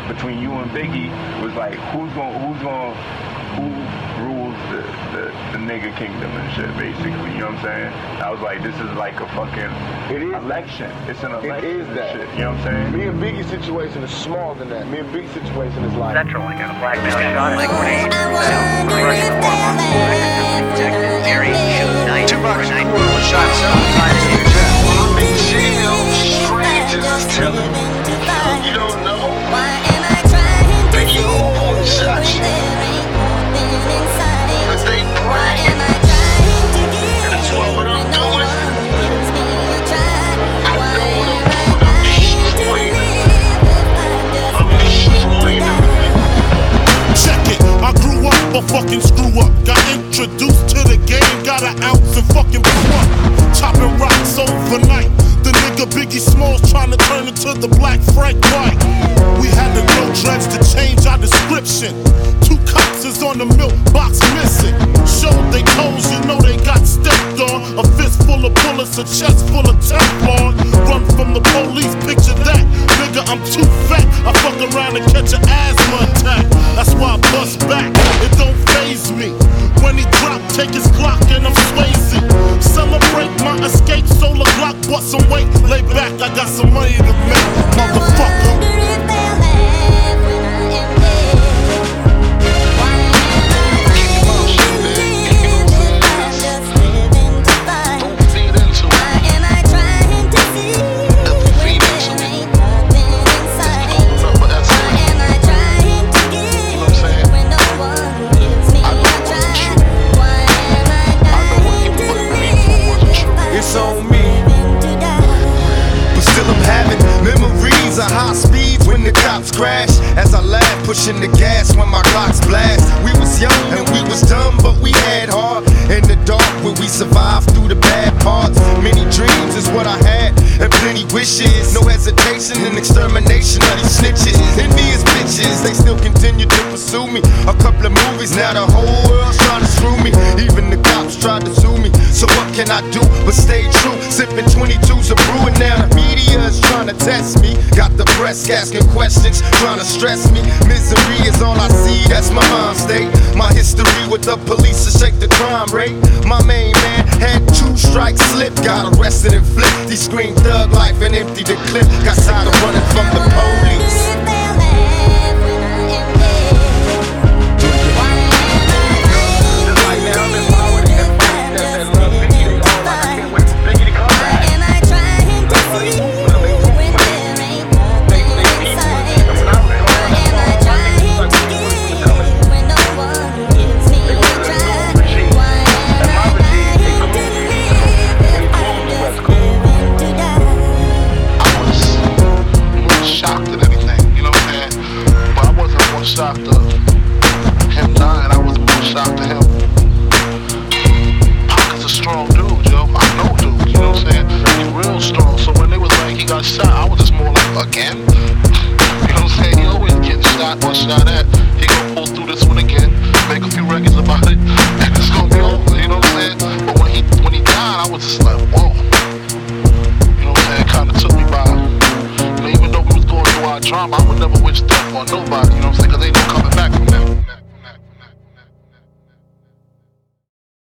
between you and Biggie was like who rules the nigga kingdom and shit, basically, you know what I'm saying? I was like, this is like a fucking election. It's an election. It is that. Shit, you know what I'm saying? Me and Biggie's situation is smaller than that. Me and Biggie's situation is like Central, I got a blackmail shot at grenade. Russian form on detective Gary shoot night. Tupac Shakur was shot several times in his head. Big jail, strangers telling me you don't know. They all shot you. But they praying. And that's what I'm doing. I know what I'm doing. I'm destroying them. I'm destroying them. Check it, I grew up a fucking screw up. Got introduced to the game, got an ounce and fucking blew up. Chopping rocks overnight. The nigga Biggie Smalls trying to turn into the Black Frank White. We had to grow dreads to change our description. 2 cops is on the milk box missing. Showed they toes, you know they got stepped on. A fist full of bullets, a chest full of Teflon. Run from the police, picture that. Nigga, I'm too fat. I fuck around and catch an asthma attack. That's why I bust back. It don't faze me. When he drop, take his Glock and I'm Swayze. Celebrate my escape, solar Glock, bust some weight. Lay back, I got some money to make, motherfucker. It's on me. But still I'm having memories of high speeds when the cops crash. As I laugh, pushing the gas when my clocks blast. We was young and we was dumb, but we had heart. In the dark where we survived through the bad parts. Many dreams is what I had, and plenty wishes. No hesitation and extermination of these snitches. Envious bitches, they still continue to pursue me. A couple of movies, now the whole world's trying to screw me. Even the cops tried to sue me. So what can I do but stay true? Sipping 22s of brewing now. The media is trying to test me. Got the press asking questions, trying to stress me. Misery is all I see, that's my mind state. My history with the police to shake the crime rate. My main man had 2 strikes slip. Got arrested and flipped. He screamed thug life and emptied the clip. Got tired of running from the police. Shocked of him dying, I was more shocked to him. Pac's a strong dude, yo. I know dude, you know what I'm saying? He's real strong. So when they was like he got shot, I was just more like, again? You know what I'm saying? He always getting shot or shot at. He gonna pull through this one again, make a few records about it, and it's gonna be over, you know what I'm saying? But when he died, I was just like, whoa. You know what I'm saying? It kinda took me by, even though we was going through our drama, I would never wish death